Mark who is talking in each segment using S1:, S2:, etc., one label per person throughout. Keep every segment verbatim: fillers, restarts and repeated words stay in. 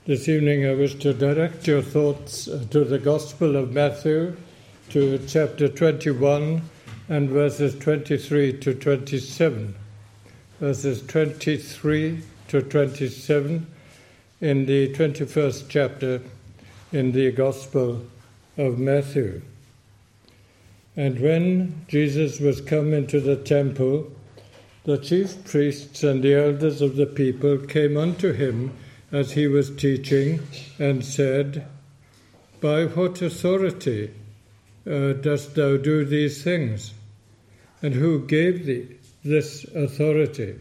S1: This evening I wish to direct your thoughts to the Gospel of Matthew, to chapter twenty-one and verses twenty-three to twenty-seven. Verses twenty-three to twenty-seven in the twenty-first chapter in the Gospel of Matthew. And when Jesus was come into the temple, the chief priests and the elders of the people came unto him as he was teaching, and said, By what authority uh, dost thou do these things? And who gave thee this authority?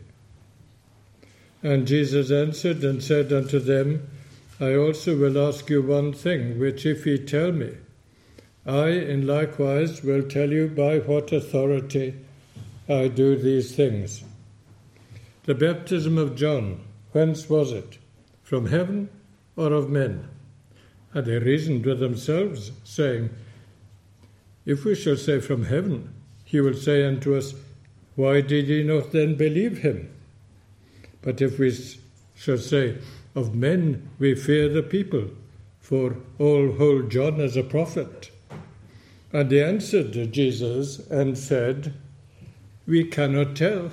S1: And Jesus answered and said unto them, I also will ask you one thing, which if ye tell me, I in likewise will tell you by what authority I do these things. The baptism of John, whence was it? From heaven or of men? And they reasoned with themselves, saying, If we shall say from heaven, he will say unto us, Why did ye not then believe him? But if we shall say, Of men we fear the people, for all hold John as a prophet. And they answered Jesus and said, We cannot tell.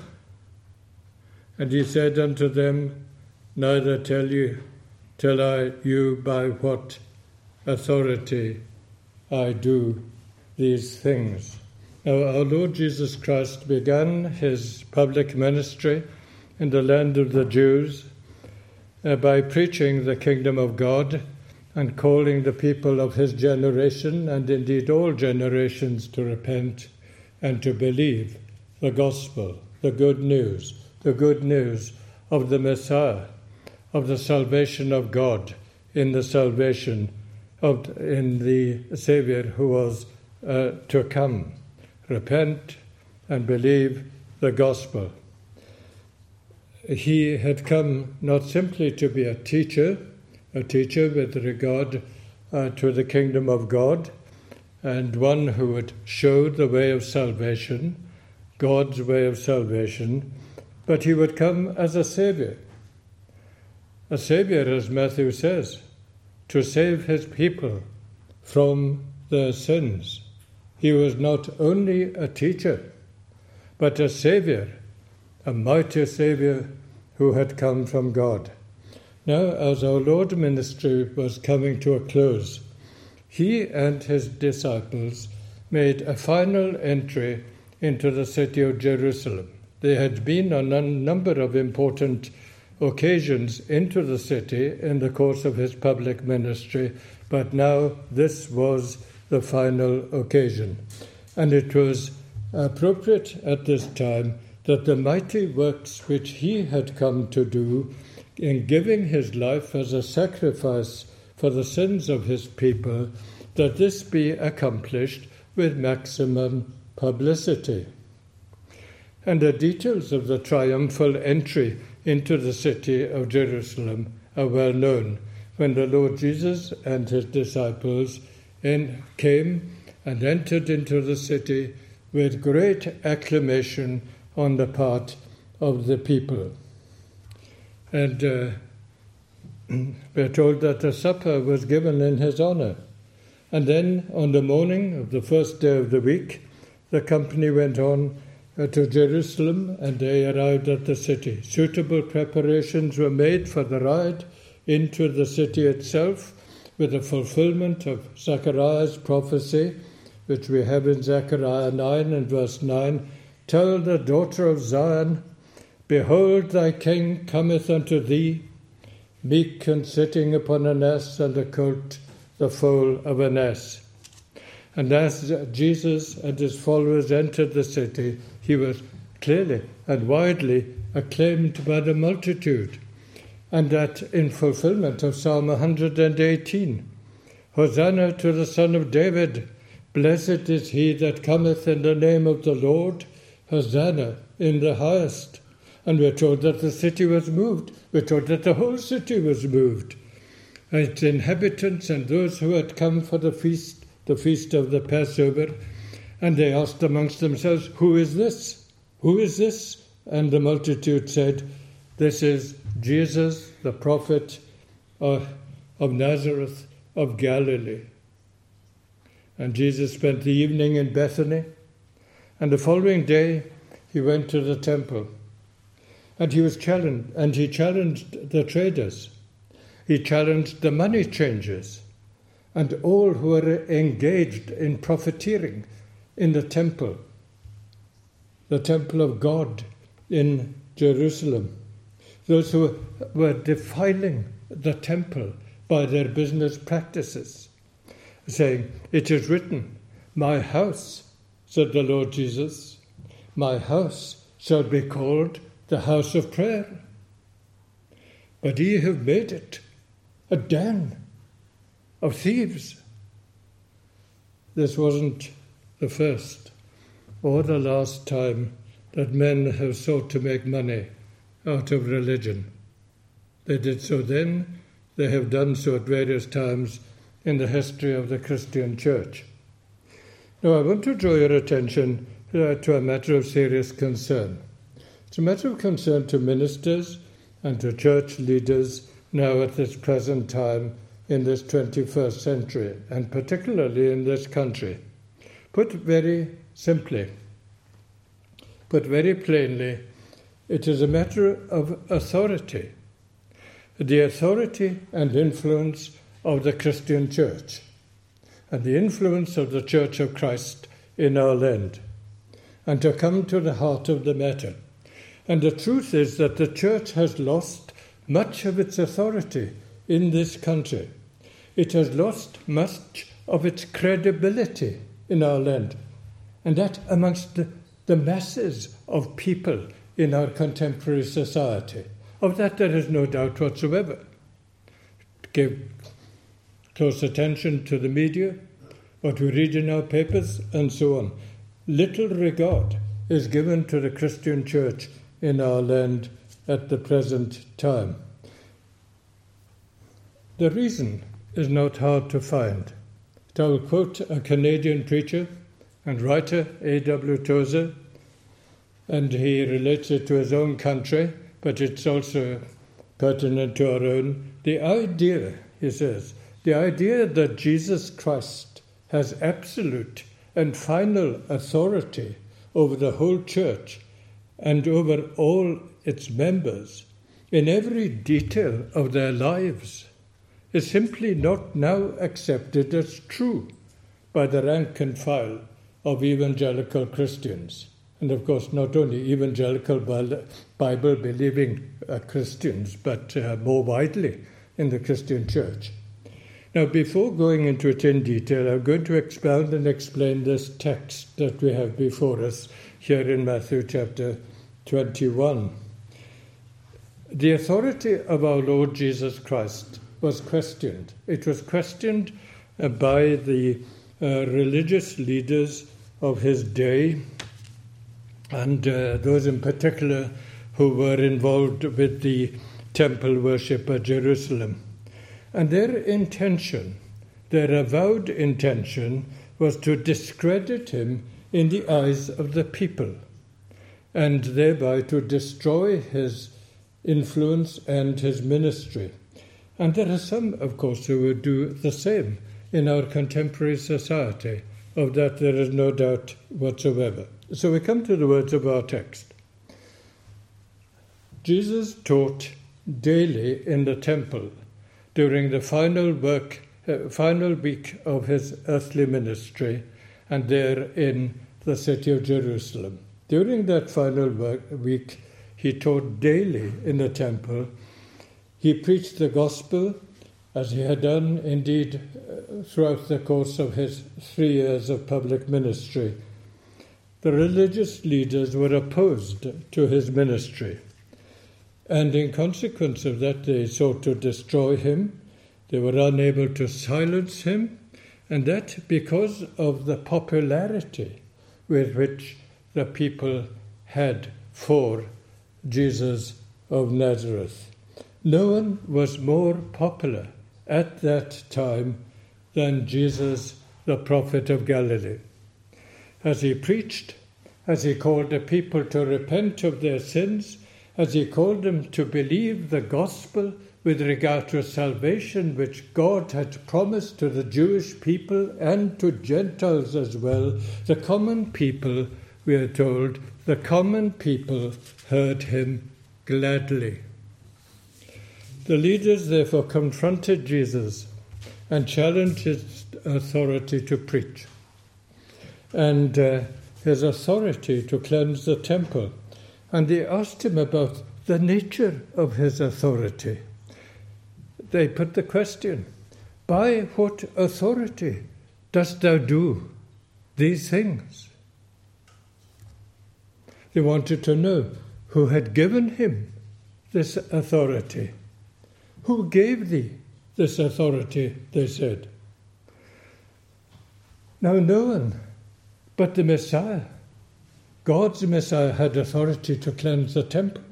S1: And he said unto them, Neither tell you, tell I you by what authority I do these things. Now, our Lord Jesus Christ began his public ministry in the land of the Jews uh, by preaching the kingdom of God and calling the people of his generation, and indeed all generations, to repent and to believe the gospel, the good news, the good news of the Messiah, of the salvation of God, in the salvation of in the Saviour who was uh, to come. Repent and believe the gospel. He had come not simply to be a teacher, a teacher with regard uh, to the kingdom of God, and one who would show the way of salvation, God's way of salvation, but he would come as a Saviour. A Saviour, as Matthew says, to save his people from their sins. He was not only a teacher, but a Saviour, a mighty Saviour who had come from God. Now, as our Lord's ministry was coming to a close, he and his disciples made a final entry into the city of Jerusalem. They had been on a number of important occasions into the city in the course of his public ministry, but now this was the final occasion. And it was appropriate at this time that the mighty works which he had come to do in giving his life as a sacrifice for the sins of his people, that this be accomplished with maximum publicity. And the details of the triumphal entry into the city of Jerusalem are well known, when the Lord Jesus and his disciples in, came and entered into the city with great acclamation on the part of the people. And uh, we're told that a supper was given in his honour. And then on the morning of the first day of the week, the company went on uh, to Jerusalem, and they arrived at the city. Suitable preparations were made for the ride into the city itself, with the fulfillment of Zechariah's prophecy, which we have in Zechariah nine and verse nine. Tell the daughter of Zion, Behold, thy king cometh unto thee, meek and sitting upon an ass, and a colt, the foal of an ass. And as Jesus and his followers entered the city, he was clearly and widely acclaimed by the multitude. And that in fulfillment of Psalm one hundred eighteen, Hosanna to the Son of David, blessed is he that cometh in the name of the Lord, Hosanna in the highest. And we're told that the city was moved. We're told that the whole city was moved. And its inhabitants and those who had come for the feast, the feast of the Passover, and they asked amongst themselves, Who is this? Who is this? And the multitude said, This is Jesus, the prophet, uh, of Nazareth of Galilee. And Jesus spent the evening in Bethany, and the following day he went to the temple. And he was challenged, and he challenged the traders. He challenged the money changers and all who were engaged in profiteering in the temple, the temple of God in Jerusalem. Those who were defiling the temple by their business practices, saying, "It is written, my house," said the Lord Jesus, "my house shall be called the house of prayer. But ye have made it a den of thieves." This wasn't the first or the last time that men have sought to make money out of religion. They did so then, they have done so at various times in the history of the Christian church. Now, I want to draw your attention uh, to a matter of serious concern. It's a matter of concern to ministers and to church leaders now at this present time in this twenty-first century, and particularly in this country. Put very simply, put very plainly, it is a matter of authority, the authority and influence of the Christian church, and the influence of the Church of Christ in our land, and to come to the heart of the matter. And the truth is that the church has lost much of its authority in this country. It has lost much of its credibility in our land, and that amongst the, the masses of people in our contemporary society. Of that there is no doubt whatsoever. Give close attention to the media, what we read in our papers, and so on. Little regard is given to the Christian church in our land at the present time. The reason is not hard to find. I will quote a Canadian preacher and writer, A W Tozer, and he relates it to his own country, but it's also pertinent to our own. The idea, he says, the idea that Jesus Christ has absolute and final authority over the whole church and over all its members in every detail of their lives is simply not now accepted as true by the rank and file of evangelical Christians. And of course, not only evangelical Bible-believing uh, Christians, but uh, more widely in the Christian church. Now, before going into it in detail, I'm going to expound and explain this text that we have before us here in Matthew chapter twenty-one. The authority of our Lord Jesus Christ was questioned. It was questioned uh, by the uh, religious leaders of his day, and uh, those in particular who were involved with the temple worship at Jerusalem. And their intention, their avowed intention, was to discredit him in the eyes of the people, and thereby to destroy his influence and his ministry. And there are some, of course, who would do the same in our contemporary society. Of that there is no doubt whatsoever. So we come to the words of our text. Jesus taught daily in the temple during the final work, uh, final week of his earthly ministry, and there in the city of Jerusalem. During that final work, week, he taught daily in the temple. He preached the gospel, as he had done indeed uh, throughout the course of his three years of public ministry. The religious leaders were opposed to his ministry, and in consequence of that they sought to destroy him. They were unable to silence him, and that because of the popularity with which the people had for Jesus of Nazareth. No one was more popular at that time than Jesus, the prophet of Galilee. As he preached, as he called the people to repent of their sins as he called them to believe the gospel with regard to salvation which God had promised to the Jewish people and to Gentiles as well, the common people, we are told, the common people heard him gladly. The leaders therefore confronted Jesus and challenged his authority to preach and uh, his authority to cleanse the temple. And they asked him about the nature of his authority. They put the question, by what authority dost thou do these things? They wanted to know who had given him this authority. Who gave thee this authority, they said. Now no one but the Messiah, God's Messiah, had authority to cleanse the temple.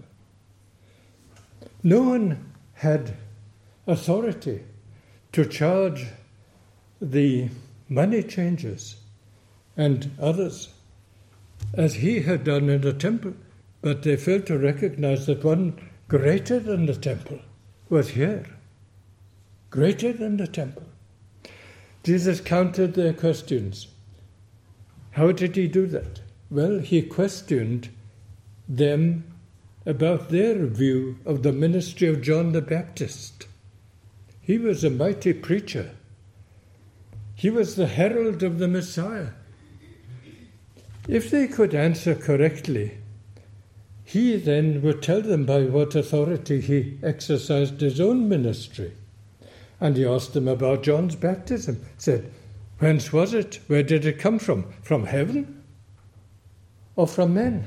S1: No one had authority to charge the money changers and others as he had done in the temple, but they failed to recognize that one greater than the temple was here, greater than the temple. Jesus countered their questions. How did he do that? Well, he questioned them about their view of the ministry of John the Baptist. He was a mighty preacher. He was the herald of the Messiah. If they could answer correctly, he then would tell them by what authority he exercised his own ministry. And he asked them about John's baptism. Said, whence was it? Where did it come from? From heaven or from men?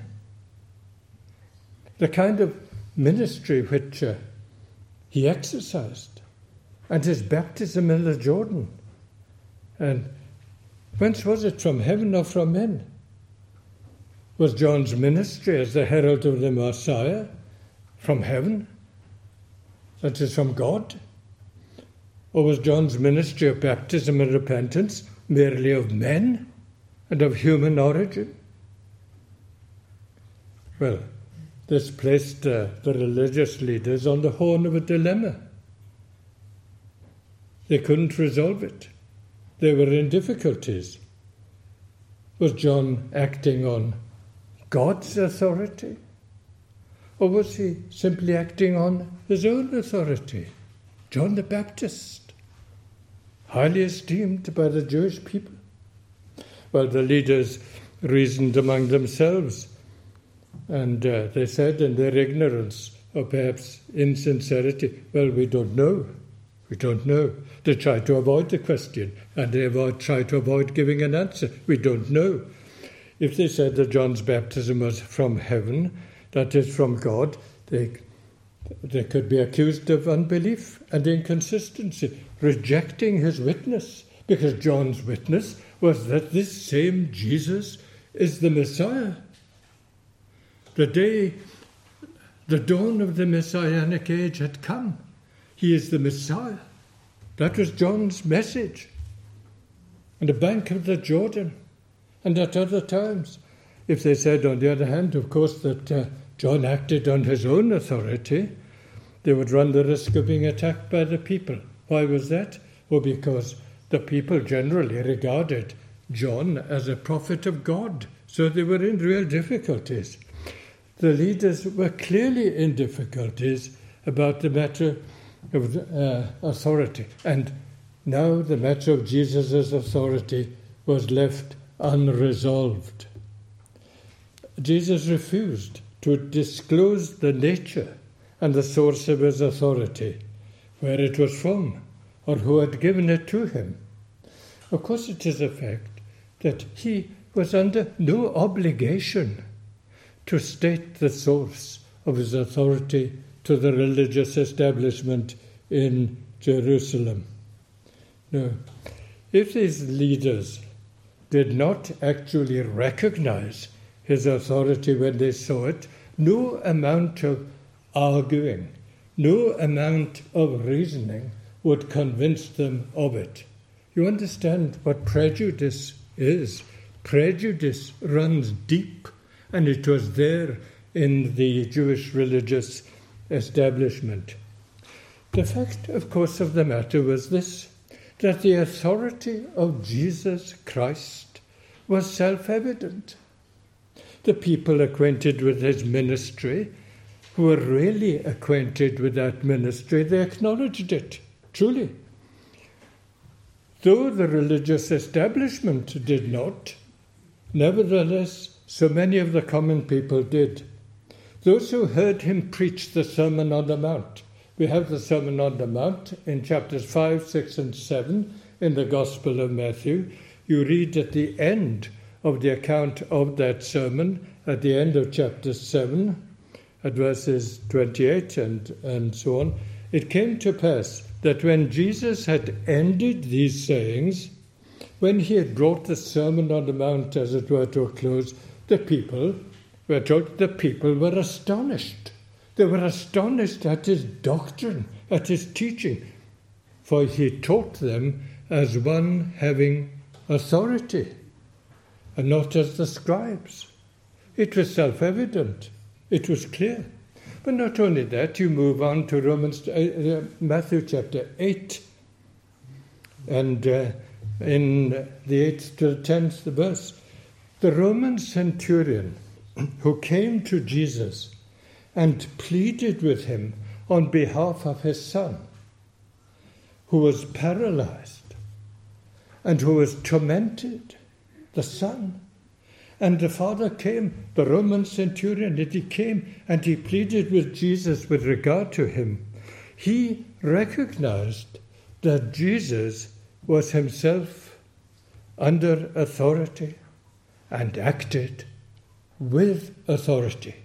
S1: The kind of ministry which uh, he exercised, and his baptism in the Jordan. And whence was it, from heaven or from men? Was John's ministry as the herald of the Messiah from heaven? That is, from God? Or was John's ministry of baptism and repentance merely of men and of human origin? Well, this placed uh, the religious leaders on the horn of a dilemma. They couldn't resolve it. They were in difficulties. Was John acting on God's authority? Or was he simply acting on his own authority? John the Baptist, highly esteemed by the Jewish people. Well, the leaders reasoned among themselves, and uh, they said in their ignorance, or perhaps insincerity, well, we don't know. We don't know. They tried to avoid the question, and they avoid, tried to avoid giving an answer. We don't know. If they said that John's baptism was from heaven, that is from God, they, they could be accused of unbelief and inconsistency, rejecting his witness, because John's witness was that this same Jesus is the Messiah. The day, the dawn of the Messianic age had come. He is the Messiah. That was John's message. On the bank of the Jordan, and at other times. If they said, on the other hand, of course, that uh, John acted on his own authority, they would run the risk of being attacked by the people. Why was that? Well, because the people generally regarded John as a prophet of God, so they were in real difficulties. The leaders were clearly in difficulties about the matter of uh, authority, and now the matter of Jesus' authority was left unresolved. Jesus refused to disclose the nature and the source of his authority, where it was from, or who had given it to him. Of course, it is a fact that he was under no obligation to state the source of his authority to the religious establishment in Jerusalem. No. If these leaders did not actually recognize his authority when they saw it, no amount of arguing, no amount of reasoning would convince them of it. You understand what prejudice is? Prejudice runs deep, and it was there in the Jewish religious establishment. The fact, of course, of the matter was this, that the authority of Jesus Christ was self-evident. The people acquainted with his ministry, who were really acquainted with that ministry, they acknowledged it, truly. Though the religious establishment did not, nevertheless, so many of the common people did. Those who heard him preach the Sermon on the Mount. We have the Sermon on the Mount in chapters five, six, and seven in the Gospel of Matthew. You read at the end of the account of that sermon, at the end of chapter seven, at verses twenty-eight and, and so on. It came to pass that when Jesus had ended these sayings, when he had brought the Sermon on the Mount, as it were, to a close, the people, we're told, the people were astonished. They were astonished at his doctrine, at his teaching, for he taught them as one having authority, and not as the scribes. It was self-evident. It was clear. But not only that, you move on to Romans, uh, uh, Matthew chapter eight, and uh, in the eighth to the tenth verse, the Roman centurion who came to Jesus and pleaded with him on behalf of his son, who was paralyzed and who was tormented, the son. And the father came, the Roman centurion, and he came and he pleaded with Jesus with regard to him. He recognized that Jesus was himself under authority and acted with authority.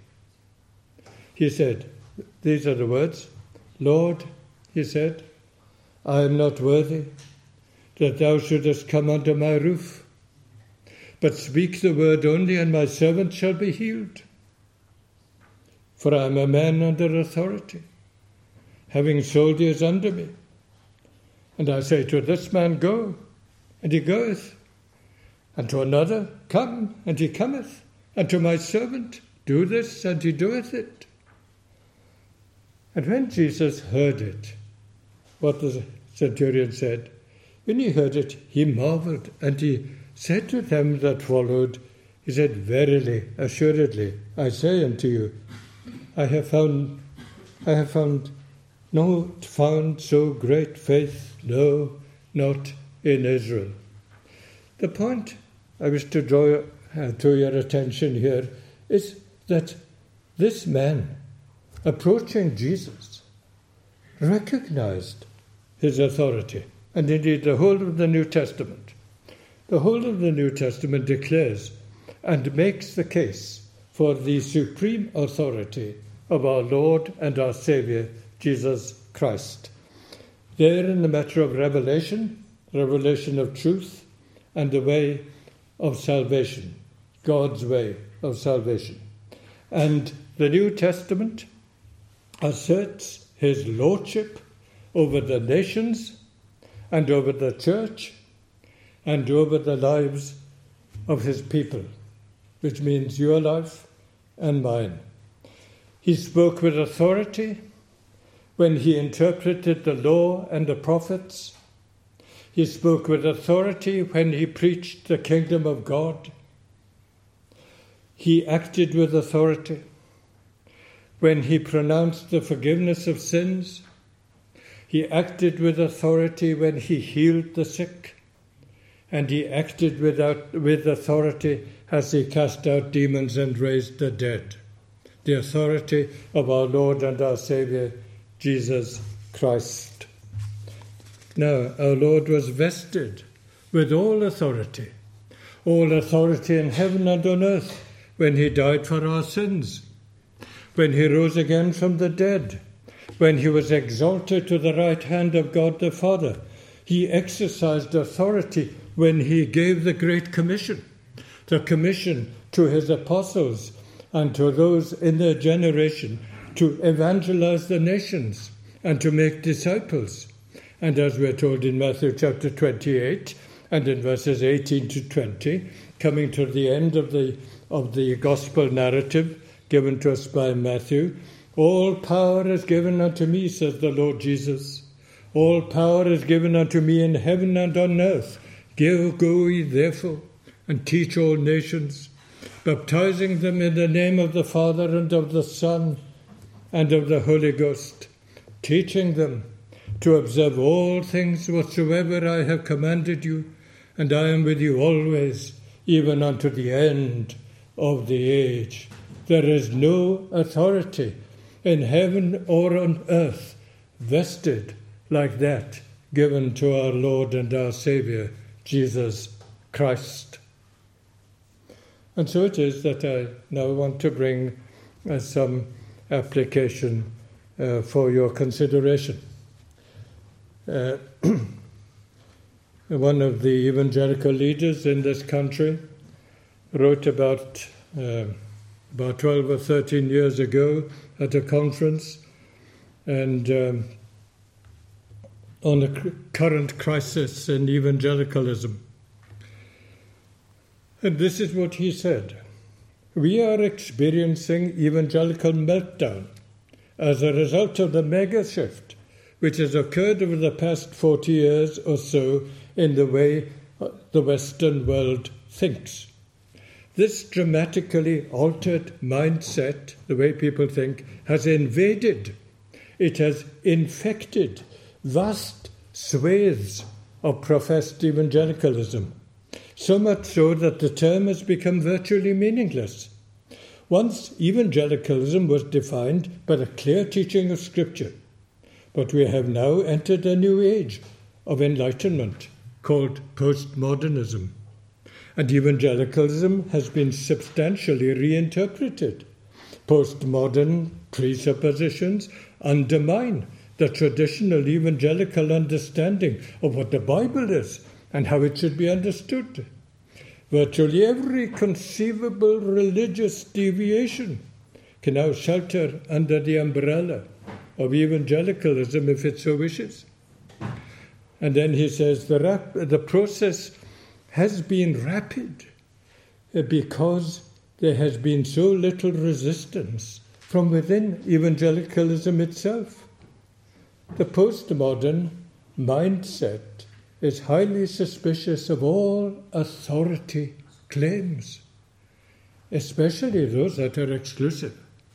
S1: He said, these are the words, Lord, he said, I am not worthy that thou shouldest come under my roof, but speak the word only, and my servant shall be healed. For I am a man under authority, having soldiers under me. And I say to this man, go, and he goeth, and to another, come, and he cometh, and to my servant, do this, and he doeth it. And when Jesus heard it, what the centurion said, when he heard it, he marveled, and he said to them that followed, he said, verily, assuredly, I say unto you, I have found, I have found, not found so great faith, no, not in Israel. The point I wish to draw uh, to your attention here is that this man, approaching Jesus, recognized his authority, and indeed the whole of the New Testament. The whole of the New Testament declares and makes the case for the supreme authority of our Lord and our Saviour, Jesus Christ. There in the matter of revelation, revelation of truth, and the way of salvation, God's way of salvation. And the New Testament asserts his lordship over the nations and over the church and over the lives of his people, which means your life and mine. He spoke with authority when he interpreted the law and the prophets. He spoke with authority when he preached the kingdom of God. He acted with authority when he pronounced the forgiveness of sins. He acted with authority when he healed the sick. And he acted without, with authority as he cast out demons and raised the dead. The authority of our Lord and our Saviour, Jesus Christ. Now, our Lord was vested with all authority, all authority in heaven and on earth, when he died for our sins, when he rose again from the dead, when he was exalted to the right hand of God the Father. He exercised authority when he gave the Great Commission, the commission to his apostles and to those in their generation to evangelize the nations and to make disciples. And as we're told in Matthew chapter twenty-eight and in verses eighteen to twenty, coming to the end of the of the gospel narrative, given to us by Matthew. All power is given unto me, says the Lord Jesus. All power is given unto me in heaven and on earth. Go, go ye therefore, and teach all nations, baptizing them in the name of the Father and of the Son and of the Holy Ghost, teaching them to observe all things whatsoever I have commanded you, and I am with you always, even unto the end of the age. There is no authority in heaven or on earth vested like that given to our Lord and our Saviour, Jesus Christ. And so it is that I now want to bring uh, some application uh, for your consideration. Uh, one of the evangelical leaders in this country wrote about uh, about twelve or thirteen years ago at a conference and um, on a current crisis in evangelicalism. And this is what he said: we are experiencing evangelical meltdown as a result of the mega shift which has occurred over the past forty years or so in the way the Western world thinks. This dramatically altered mindset, the way people think, has invaded, it has infected vast swathes of professed evangelicalism, so much so that the term has become virtually meaningless. Once evangelicalism was defined by the clear teaching of Scripture, but we have now entered a new age of enlightenment called postmodernism, and evangelicalism has been substantially reinterpreted. Postmodern presuppositions undermine the traditional evangelical understanding of what the Bible is and how it should be understood. Virtually every conceivable religious deviation can now shelter under the umbrella of evangelicalism if it so wishes. And then he says the, rap- the process has been rapid because there has been so little resistance from within evangelicalism itself. The postmodern mindset is highly suspicious of all authority claims, especially those that are exclusive.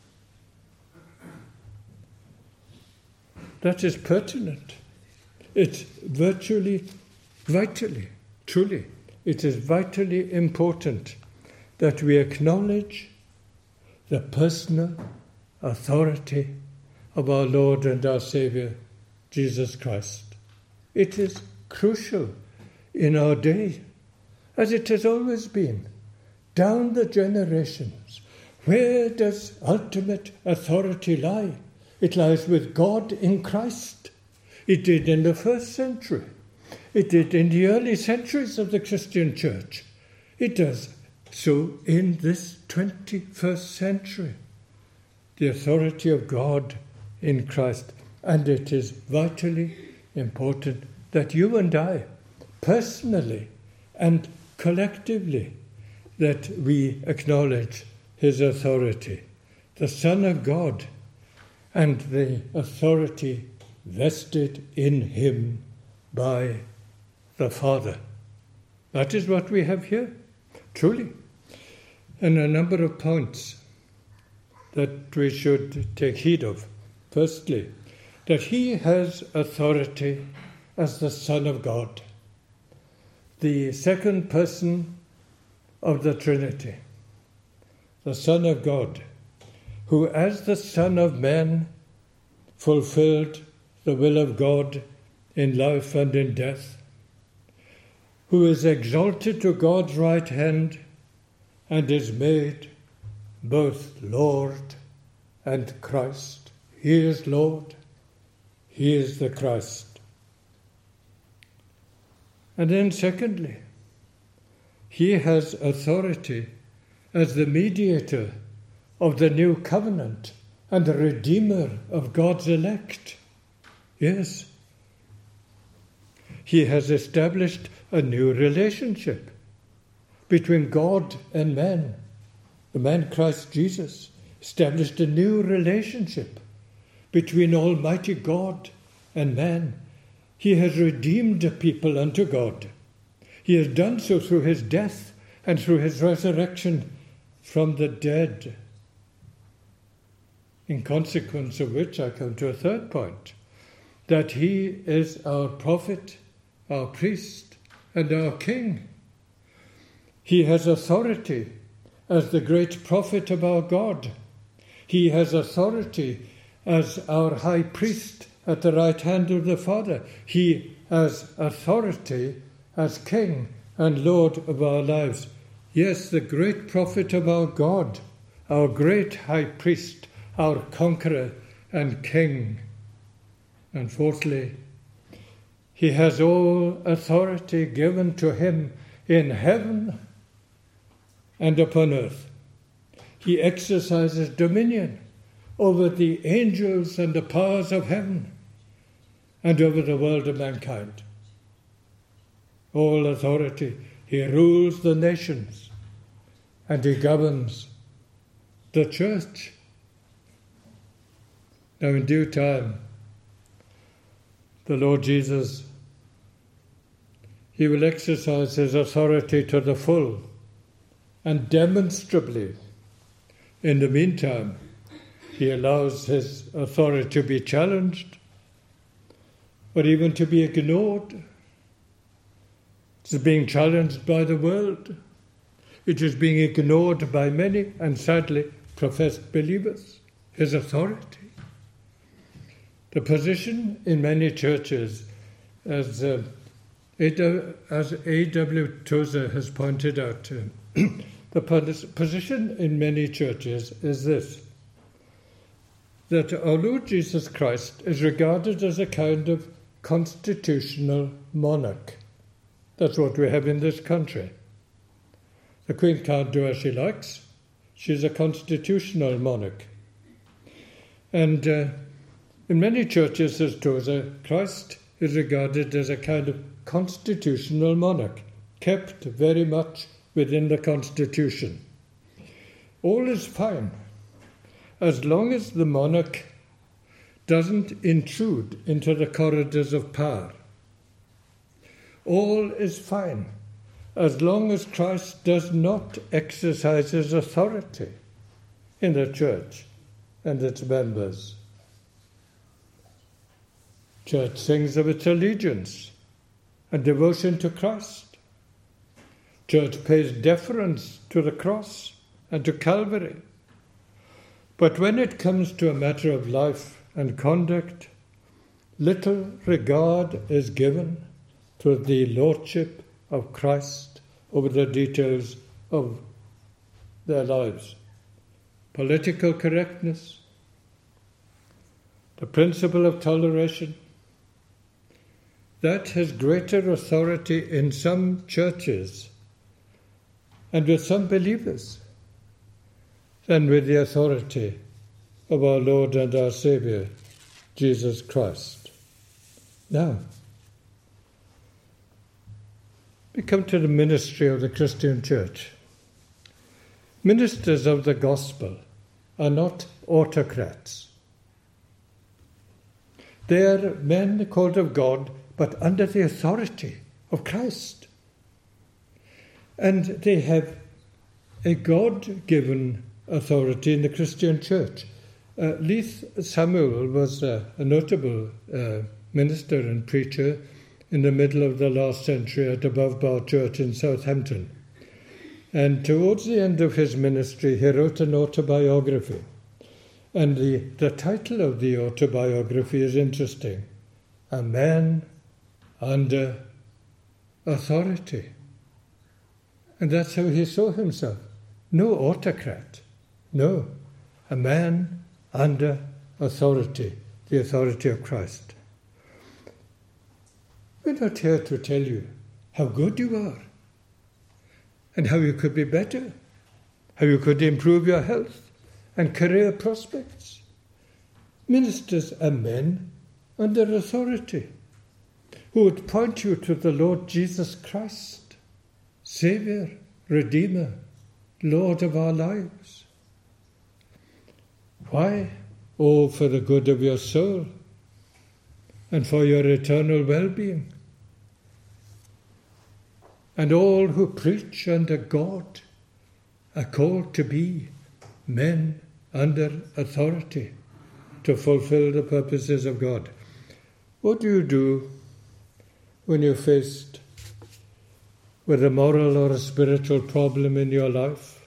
S1: That is pertinent. It's virtually, vitally, truly, it is vitally important that we acknowledge the personal authority of our Lord and our Saviour, Jesus Christ. It is crucial in our day, as it has always been, down the generations. Where does ultimate authority lie? It lies with God in Christ. It did in the first century. It did in the early centuries of the Christian Church. It does so in this twenty-first century. The authority of God in Christ. And it is vitally important that you and I, personally and collectively, that we acknowledge his authority, the Son of God, and the authority vested in him by the Father. That is what we have here, truly. And a number of points that we should take heed of. Firstly, that he has authority as the Son of God, the second person of the Trinity, the Son of God, who as the Son of Man fulfilled the will of God in life and in death, who is exalted to God's right hand and is made both Lord and Christ. He is Lord, he is the Christ. And then secondly, he has authority as the mediator of the new covenant and the redeemer of God's elect. Yes, he has established a new relationship between God and man, the man Christ Jesus. established a new relationship between Almighty God and man. He has redeemed people unto God. He has done so through his death and through his resurrection from the dead. In consequence of which I come to a third point, that he is our prophet, our priest, and our king. He has authority as the great prophet of our God. He has authority as our high priest at the right hand of the Father. He has authority as king and Lord of our lives. Yes, the great prophet of our God, our great high priest, our conqueror and king. And fourthly, he has all authority given to him in heaven and upon earth. He exercises dominion over the angels and the powers of heaven and over the world of mankind. All authority. He rules the nations and he governs the church. Now in due time, the Lord Jesus, he will exercise his authority to the full and demonstrably. In the meantime, he allows his authority to be challenged or even to be ignored. It is being challenged by the world. It is being ignored by many and sadly professed believers, his authority. The position in many churches, as uh, as A W Tozer has pointed out, uh, the position in many churches is this, that our Lord Jesus Christ is regarded as a kind of constitutional monarch. That's what we have in this country. The Queen can't do as she likes. She's a constitutional monarch. And uh, in many churches, says Tozer, Christ is regarded as a kind of constitutional monarch, kept very much within the Constitution. All is fine, as long as the monarch doesn't intrude into the corridors of power. All is fine, as long as Christ does not exercise his authority in the church and its members. Church sings of its allegiance and devotion to Christ. Church pays deference to the cross and to Calvary. But when it comes to a matter of life and conduct, little regard is given to the lordship of Christ over the details of their lives. Political correctness, the principle of toleration, that has greater authority in some churches and with some believers than with the authority of our Lord and our Saviour, Jesus Christ. Now, we come to the ministry of the Christian Church. Ministers of the gospel are not autocrats. They are men called of God, but under the authority of Christ. And they have a God-given authority in the Christian Church. Uh, Leith Samuel was uh, a notable uh, minister and preacher in the middle of the last century at Above Bar Church in Southampton. And towards the end of his ministry, he wrote an autobiography. And the, the title of the autobiography is interesting. A Man Under Authority. And that's how he saw himself. No autocrat. No. A man under authority. The authority of Christ. We're not here to tell you how good you are and how you could be better, how you could improve your health and career prospects. Ministers are men under authority who would point you to the Lord Jesus Christ, Saviour, Redeemer, Lord of our lives. Why? Oh, for the good of your soul and for your eternal well-being. And all who preach under God are called to be men under authority to fulfill the purposes of God. What do you do when you're faced with a moral or a spiritual problem in your life?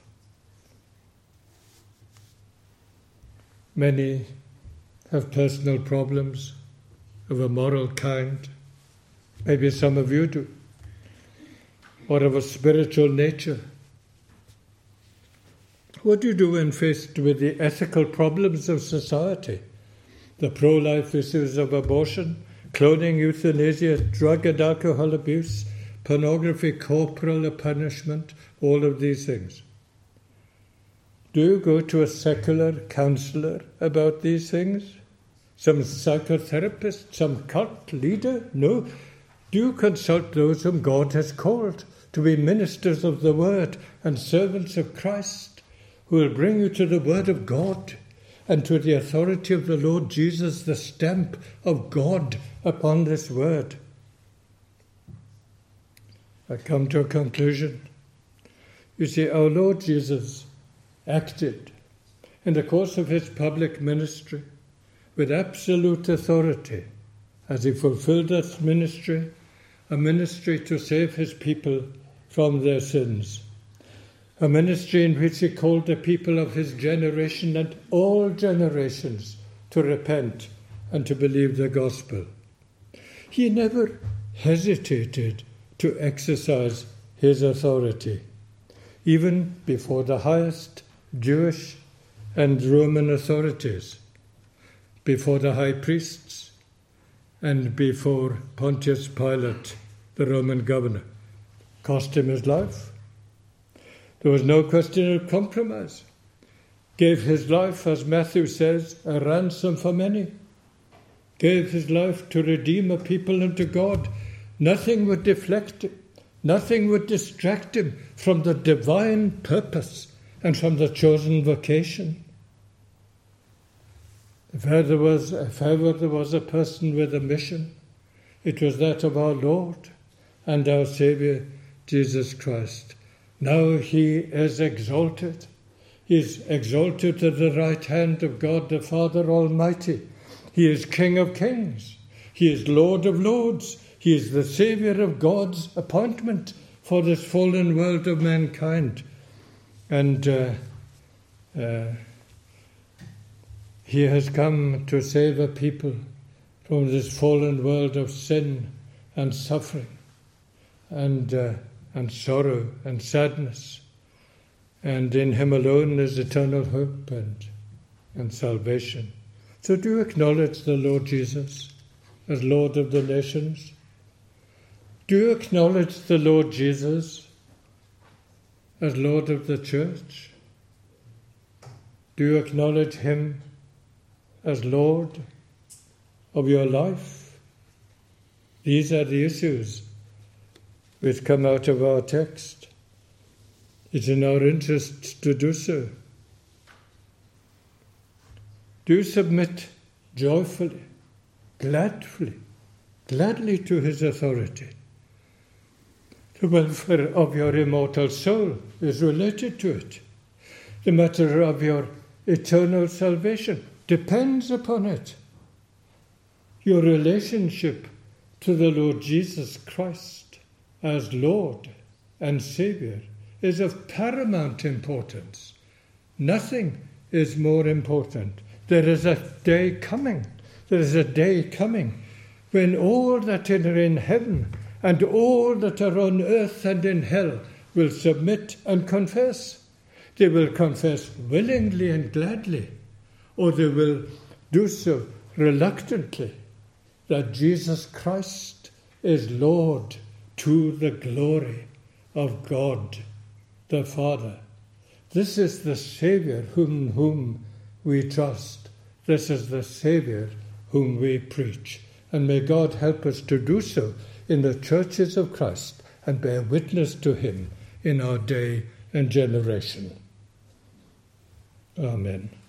S1: Many have personal problems of a moral kind. Maybe some of you do. Or of a spiritual nature. What do you do when faced with the ethical problems of society? The pro-life issues of abortion, cloning, euthanasia, drug and alcohol abuse, pornography, corporal punishment, all of these things. Do you go to a secular counsellor about these things? Some psychotherapist, some cult leader? No. Do you consult those whom God has called to be ministers of the Word and servants of Christ, who will bring you to the Word of God and to the authority of the Lord Jesus, the stamp of God upon this Word? I come to a conclusion. You see, our Lord Jesus acted in the course of his public ministry with absolute authority as he fulfilled that ministry, a ministry to save his people from their sins, a ministry in which he called the people of his generation and all generations to repent and to believe the gospel. He never hesitated to exercise his authority, even before the highest Jewish and Roman authorities, before the high priests, and before Pontius Pilate, the Roman governor. Cost him his life. There was no question of compromise. Gave his life, as Matthew says, a ransom for many. Gave his life to redeem a people unto God. Nothing would deflect him. Nothing would distract him from the divine purpose and from the chosen vocation. If ever there was, if ever there was a person with a mission, it was that of our Lord and our Saviour, Jesus Christ. Now he is exalted. He is exalted to the right hand of God the Father Almighty. He is King of kings. He is Lord of lords. He is the Saviour of God's appointment for this fallen world of mankind. And uh, uh, he has come to save a people from this fallen world of sin and suffering and uh, and sorrow and sadness. And in him alone is eternal hope and, and salvation. So do you acknowledge the Lord Jesus as Lord of the nations? Do you acknowledge the Lord Jesus as Lord of the church? Do you acknowledge him as Lord of your life? These are the issues which come out of our text. It's in our interest to do so. Do you submit joyfully, gladly, gladly to his authority? The welfare of your immortal soul is related to it. The matter of your eternal salvation depends upon it. Your relationship to the Lord Jesus Christ as Lord and Saviour is of paramount importance. Nothing is more important. There is a day coming, there is a day coming when all that are in heaven and all that are on earth and in hell will submit and confess. They will confess willingly and gladly, or they will do so reluctantly, that Jesus Christ is Lord to the glory of God the Father. This is the Saviour whom, whom we trust. This is the Saviour whom we preach. And may God help us to do so in the churches of Christ and bear witness to him in our day and generation. Amen.